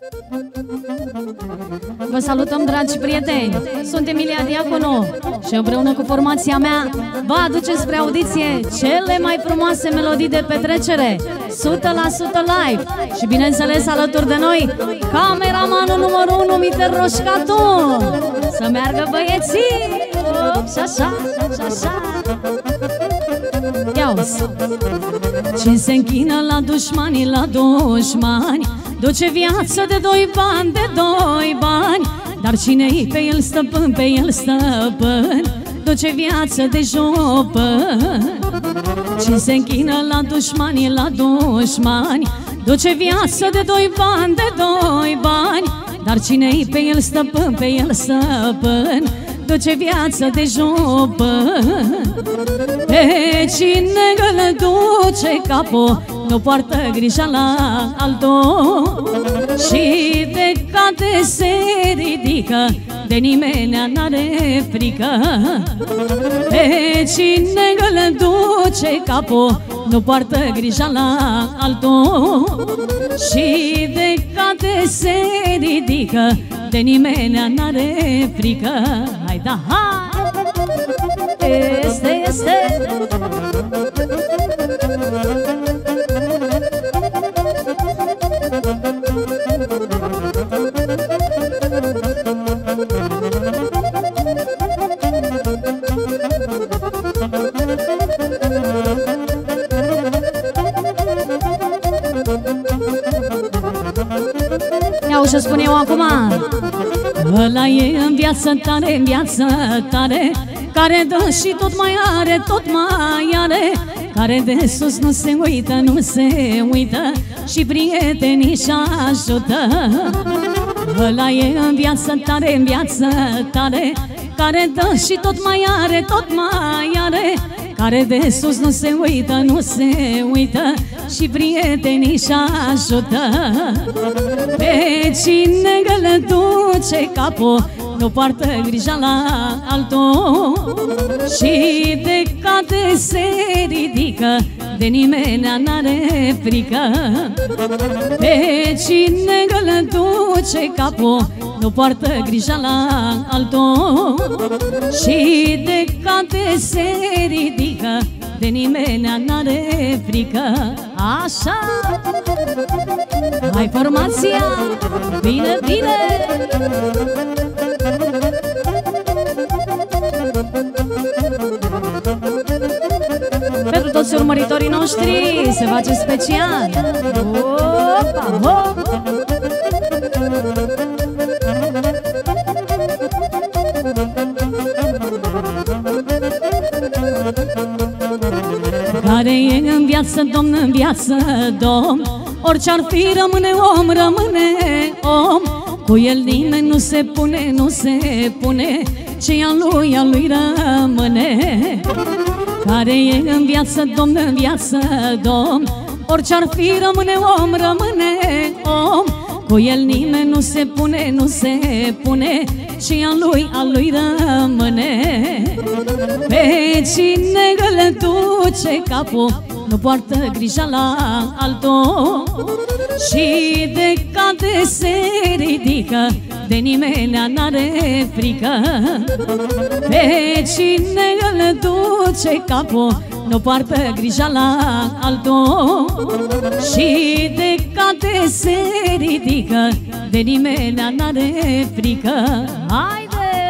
Vă salutăm, dragi prieteni! Sunt Emilia Diaconu și împreună cu formația mea vă aducem spre audiție cele mai frumoase melodii de petrecere 100% live. Și bineînțeles alături de noi cameramanul numărul 1, Miter Roșcatu. Să meargă băieții! Și așa, și așa. Ia-uzi! Cine se închină la dușmani, la dușmani, duce viață de 2 bani, de 2 bani. Dar cine-i pe el stăpân, pe el stăpân, duce viață de jopân. Cine se închină la dușmani, la dușmani, duce viață de 2 bani, de 2 bani. Dar cine-i pe el stăpân, pe el stăpân, duce viață de jopân. Pe cine îl duce capul, nu poartă grija la altul. Și de cade se ridică, de nimeni n-are frică. Pe cine îl duce capul, nu poartă grija la altul. Și de cade se ridică, de nimeni n-are frică. Hai da, hai! Este, este! Iau și spun eu acum. Ăla e în viață tare, în viață tare, care dă și tot mai are, tot mai are. Care de sus nu se uită, nu se uită, și prietenii își ajută. Ăla e în viață tare, în viață tare, care dă și tot mai are, tot mai are. Care de sus nu se uită, nu se uită, și prietenii își ajută. Pe cine îl duce capul, nu poartă grija la altul. Și de cade se ridică, de nimeni n-are frică. Pe cine îl duce capul, nu poartă grija la altul. Și de cade se ridică, de nimeni n-are frică. Așa! Hai formația! Bine, bine! Pentru toți urmăritorii noștri se face special. Opa, hop! Care e în viață, domn, în viață, domn, orice-ar fi rămâne om, rămâne om. Cu el nimeni nu se pune, nu se pune, ce-i al lui rămâne. Care e în viață, domn, în viață, domn, orice-ar fi rămâne om, rămâne om. Cu el nimeni nu se pune, nu se pune, și al lui rămâne. Pe cine îl duce capul, nu poartă grija la altul. Și de cade se ridică, de nimeni n-are frică. Pe cine îl duce capul, nu poartă grija la altul. Și de cade se ridică, de nimeni n-are frică. Haide!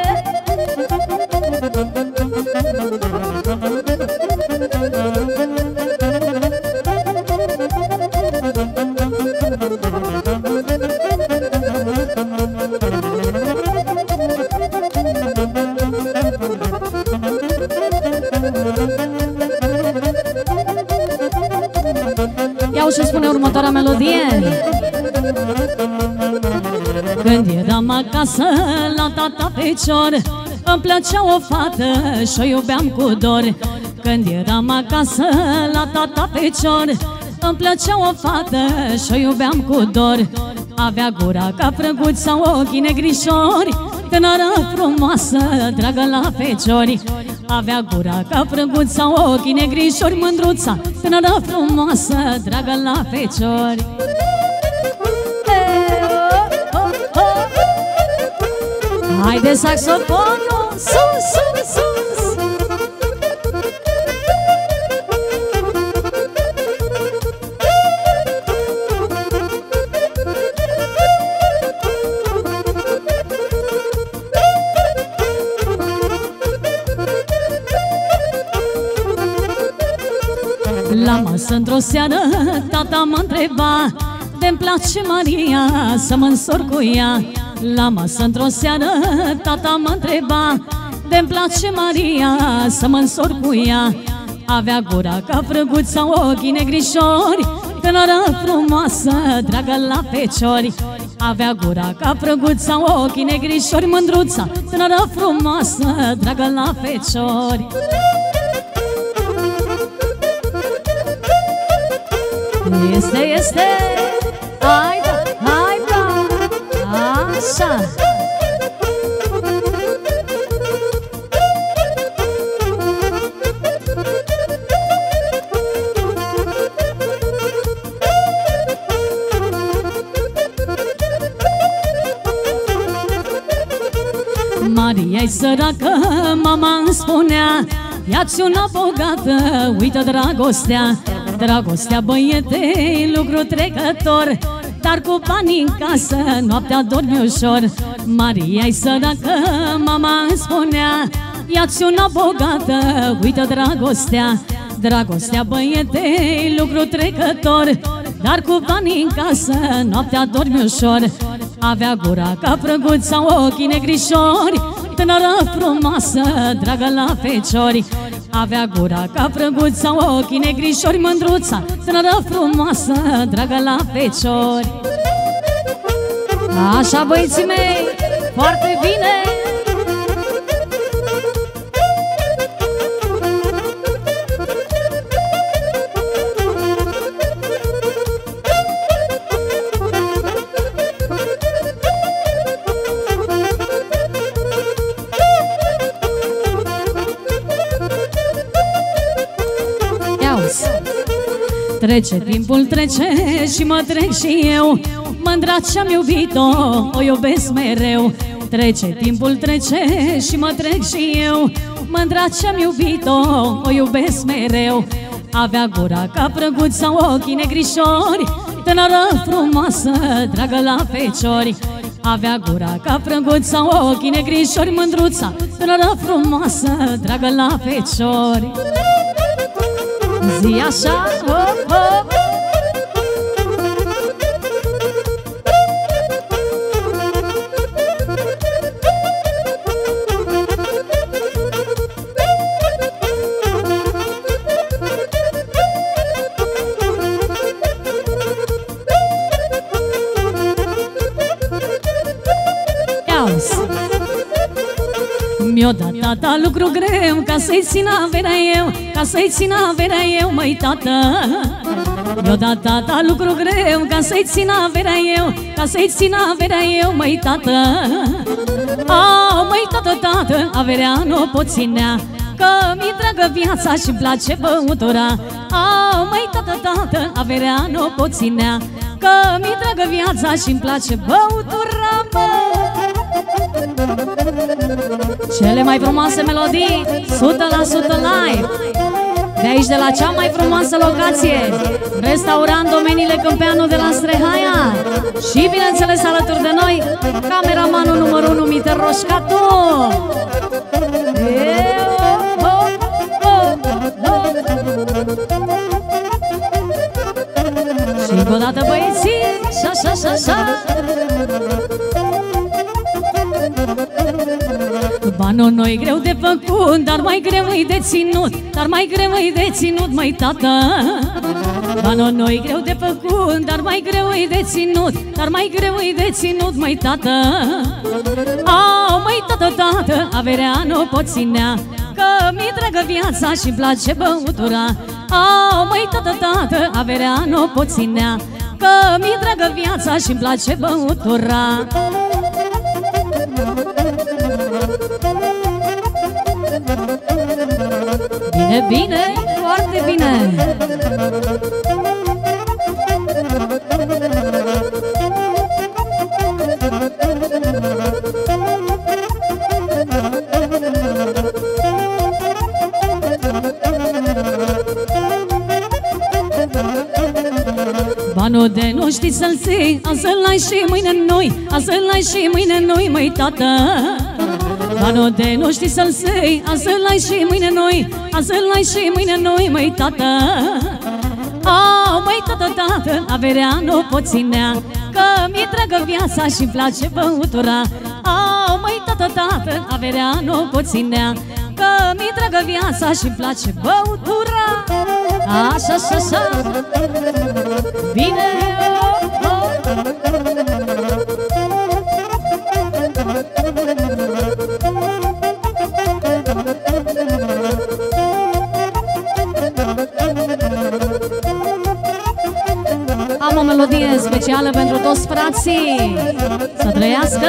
Iau și spune următoarea melodie. Când eram acasă la tata fecior, îmi plăcea o fată și o iubeam cu dor. Când eram acasă la tata fecior, îmi plăcea o fată și o iubeam cu dor. Avea gura ca frăguța, ochii negrișori, tânără frumoasă, dragă la feciori. Avea gura ca frăguța, ochii negrișori, mândruța, tânără frumoasă, dragă la feciori. Haide saxofonul, sus, sus, sus. La masă într-o seară tata mă întreba: de-mi place Maria să mă însor cu ea. La masă într-o seară tata mă întreba: de-mi place Maria să mă însor cu ea. Avea gura ca frăguța, ochii negrișori, tânără frumoasă, dragă la feciori. Avea gura ca frăguța, ochii negrișori, mândruța, tânără frumoasă, dragă la feciori. Este, este, hai da, hai da, așa. Maria-i săracă, mama îmi spunea: ia-ți una bogată, uită dragostea. Dragostea, băiete-i lucru trecător, dar cu banii în casă noaptea dormi ușor. Maria-i săracă, mama îmi spunea: ia-ți una bogată, uită dragostea. Dragostea, băiete-i lucru trecător, dar cu banii în casă noaptea dormi ușor. Avea gura ca prăguța, ochii negrișori, tânără frumoasă, dragă la feciori. Avea gura ca prăguța, ochii negrișori, mândruța, tânără frumoasă, dragă la feciori. Așa, băieții mei, foarte bine! Trece timpul, trece și mă trec și eu, mândra ce-am iubit-o, o iubesc mereu. Trece timpul, trece și mă trec și eu, mândra ce-am iubit-o, o iubesc mereu. Avea gura ca prăguța, ochii negrișori, tânără frumoasă, dragă la feciori. Avea gura ca prăguța, ochii negrișori, mândruța, tânără frumoasă, dragă la feciori. Zi așa, hop, hop. Mi-o dat tata lucru greu ca să-i țin averea eu, ca să-i țin averea eu, măi tată. Mi-o dat tata lucru greu ca să-i țin averea eu, ca să-i țin averea eu, măi tată. Au, măi tată, tată, averea nu pot ținea, că mi-e dragă viața și-mi place băutura. Au, măi tată, tată, averea nu pot ținea, că mi-e dragă viața și-mi place băutura, mă. Cele mai frumoase melodii, 100% live, de aici, de la cea mai frumoasă locație, restaurant Domeniile Câmpeanu de la Strehaia. Și bineînțeles alături de noi, cameramanul numărul 1, Miter Roșcatu. Și încă o dată, băieții, așa. Banul nu-i greu de făcut, dar mai greu-i de ținut, dar mai greu-i de ținut, măi tată. Banul nu-i greu de făcut, dar mai greu-i de ținut, dar mai greu-i de ținut, măi tată. Au, măi tată, tată, averea nu pot ținea, că mi-e dragă viața și-mi place băutura. Au, măi tată, tată, averea nu pot ținea, că mi-e dragă viața și-mi place băutura. Bine, bine, foarte bine. știi să-l ții, azi îl ai și mâine noi, azi îl ai și mâine noi, măi tată. Banul de nu știi să-l ții, azi îl ai și mâine noi, azi îl ai și mâine noi, măi tată. Oh, măi tată, tată, averea nu pot ținea, că mi-e dragă viața și-mi place băutura. Oh, măi tată, tată, averea nu pot ținea, că mi-e dragă viața și-mi place băutura. Așa, așa, așa. Bine, oh, oh. Am o melodie specială pentru toți frații. Să trăiască!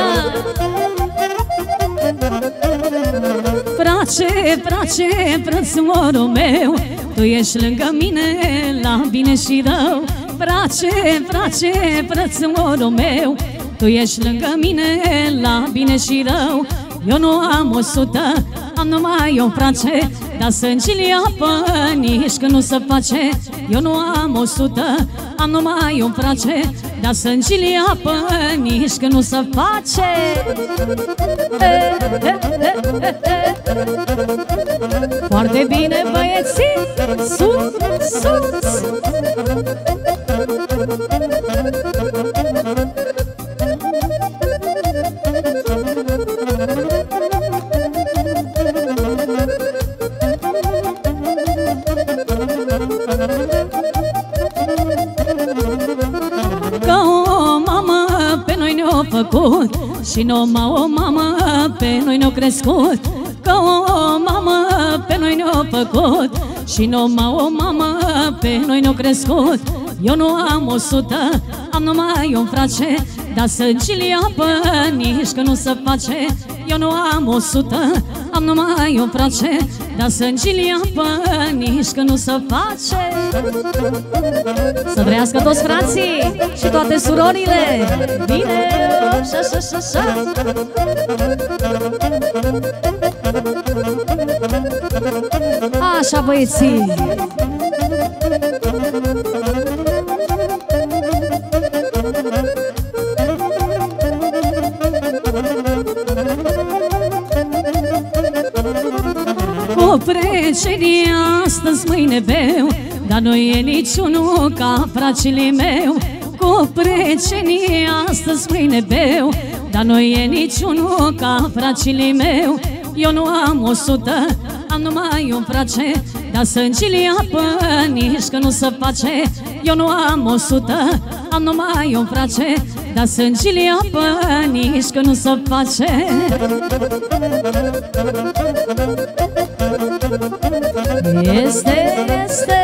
Frace, frace, frățuorul meu, tu ești lângă mine la bine și rău. Frace, frace, frățuorul meu, tu ești lângă mine la bine și rău. Eu nu am 100, am numai o frace, dar sângile apă nici că nu se face. Eu nu am 100, am numai un frace, dar sângile apă nici că nu se face. Foarte bine, băieții, sus, sus. Că o mamă pe noi ne-a făcut și numai o mamă pe noi ne-a crescut. Că o mamă pe noi ne-a făcut și numai o mamă pe noi ne-a crescut. Eu nu am 100, am numai un frace, dar sângile apă nici că nu se face. Eu nu am 100, am numai un frace, dar sângile apă nici că nu se face. Să trăiască toți frații și toate surorile. Bine, așa, așa, așa. Așa, băieții. Cu precerii astăzi mâine beu, dar nu e niciunul ca fracele meu. Cu precerii astăzi mâine beu, dar nu e niciunul ca fracele meu. Eu nu am 100, am numai un frace, dar sângile apă nici că nu se face. Eu nu am 100, am numai un frace, dar sângile apă nici că nu se face. Este, este.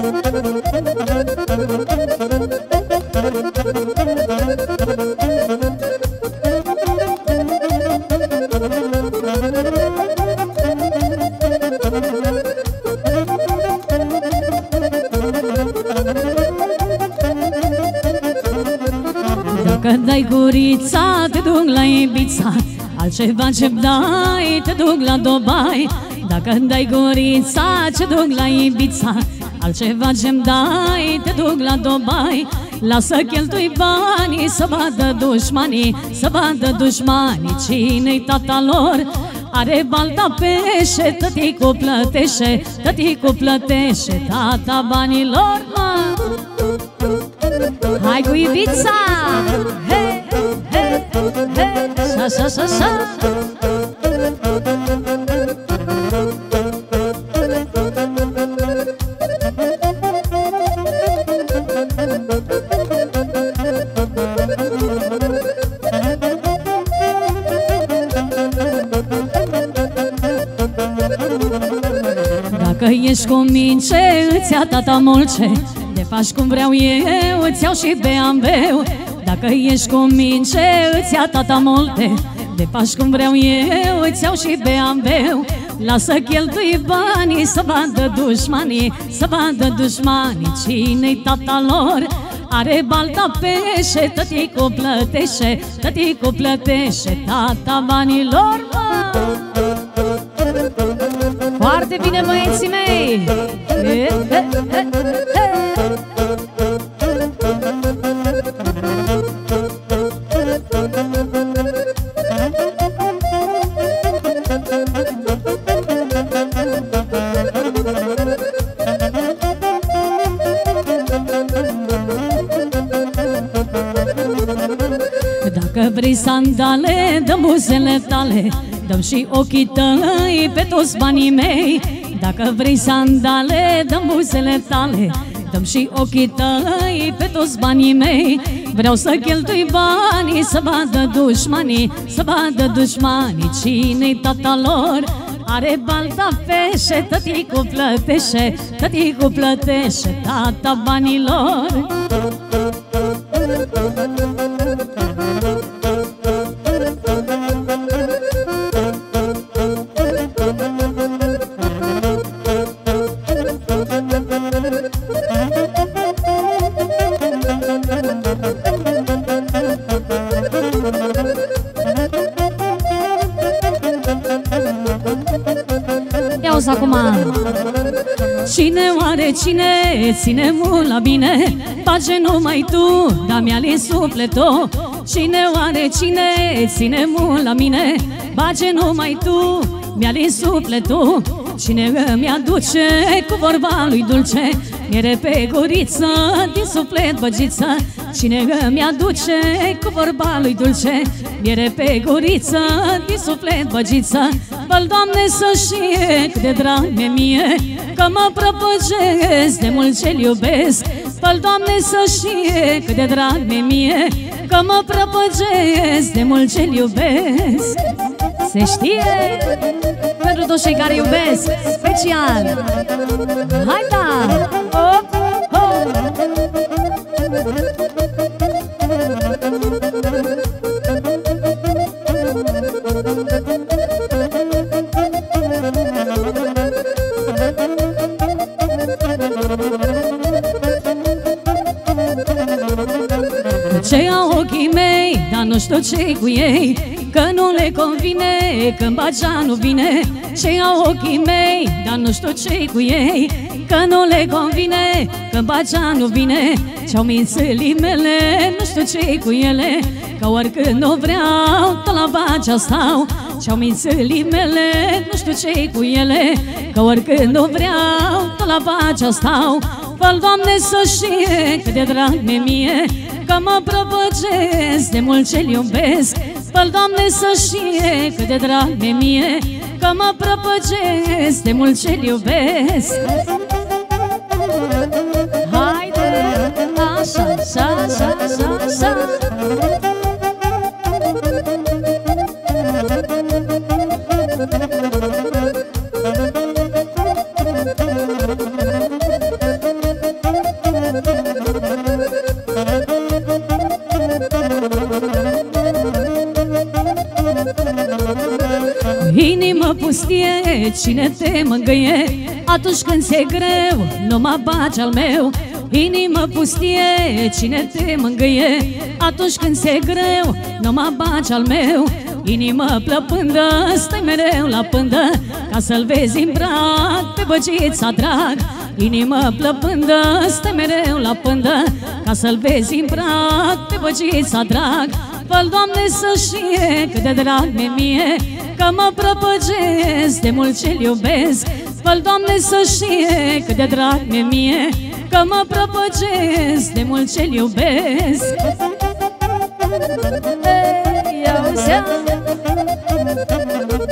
Dacă dai gurița, te duc la Ibița, altceva ce-mi dai, te duc la Dubai. Dacă dai gurița, ce duc la Ibița, altceva ce-mi dai, te duc la Dubai. Lasă cheltui banii, să vadă dușmanii, să vadă dușmanii cine-i tata lor. Are balta pește, tăticu plătește, tăticu plătește tata banilor, mă. Hai cu Ibița! He, he, he, sa, sa, sa, sa. Dacă ești cu mince, îți ia tata mulce, te faci cum vreau eu, îți iau și BMW. Dacă ești cu mince, îți ia tata multe, te faci cum vreau eu, îți iau și BMW. Lasă cheltui banii, să vadă dușmanii, să vadă dușmanii cine-i tata lor. Are balta pește, tăticu plătește, tăticu plătește tata banilor, mă. Foarte bine, băieții mei! He, he, he, he. Dacă vrei sandale, dă-mi buzele tale, dă-mi și ochii tăi pe toți banii mei. Dacă vrei sandale, dă-mi buzele tale, dă-mi și ochii tăi pe toți banii mei. Vreau să cheltui banii, să vadă dușmanii, să vadă dușmanii cine-i tata lor. Are balta peșe, tăticu plătește, tăticu plătește tata banilor. Ia-o-ți acum. Cine oare cine ține mult la bine, face numai tu, dar mi-a lins sufletul. Cine oare cine ține mult la mine, face numai tu, mi-a lins sufletul. Cine îmi aduce cu vorba lui dulce, miere pe guriță, din suflet băgiță. Cine îmi aduce cu vorba lui dulce, miere pe guriță, din suflet băgiță. Fă-l, Doamne, să știe cât de drag mi-e mie, că mă prăpăgesc de mult ce-l iubesc. Fă-l, Doamne, să știe cât de drag mi-e mie, că mă prăpăgesc de mult ce-l iubesc. Se știe pentru toți cei care iubesc, special. Hai da! Hop, hop! Ce au ochii mei, dar nu știu ce-i cu ei, că nu le convine, că-n bagea nu vine. Ce au ochii mei, dar nu știu ce-i cu ei, că nu le convine, că-n bagea nu vine. Ce-au mințelii mele, nu știu ce-i cu ele, că oricând nu vreau, tot la bagea stau. Ce-au mințelii mele, nu știu ce-i cu ele, că oricând nu vreau, tot la bagea stau. Fă-l, Doamne, să știe cât de drag mi-e mie, că mă prăpăgesc de mult ce-l iubesc. Fă-l, Doamne, să știe cât de drag mi-e mie, că mă prăpăgesc de mult ce-l iubesc. Haide, așa, așa, așa, așa, așa. Inimă pustie, cine te mângâie, atunci când ți-e greu, nu mă bagi al meu. Inimă pustie, cine te mângâie, atunci când ți-e greu, nu mă bagi al meu. Inimă plăpândă, stai mereu la pândă, ca să-l vezi în brac pe băgița drag. Inimă plăpândă, stai mereu la pândă, ca să-l vezi în brac pe băgița drag. Fă-l, Doamne, să știe cât de drag mi-e mie, că mă prăpăgesc de mult ce-l iubesc. Fă-l, Doamne, să știe cât de drag mi-e mie, că mă prăpăgesc de mult ce-l iubesc. Ia-o-ți-a!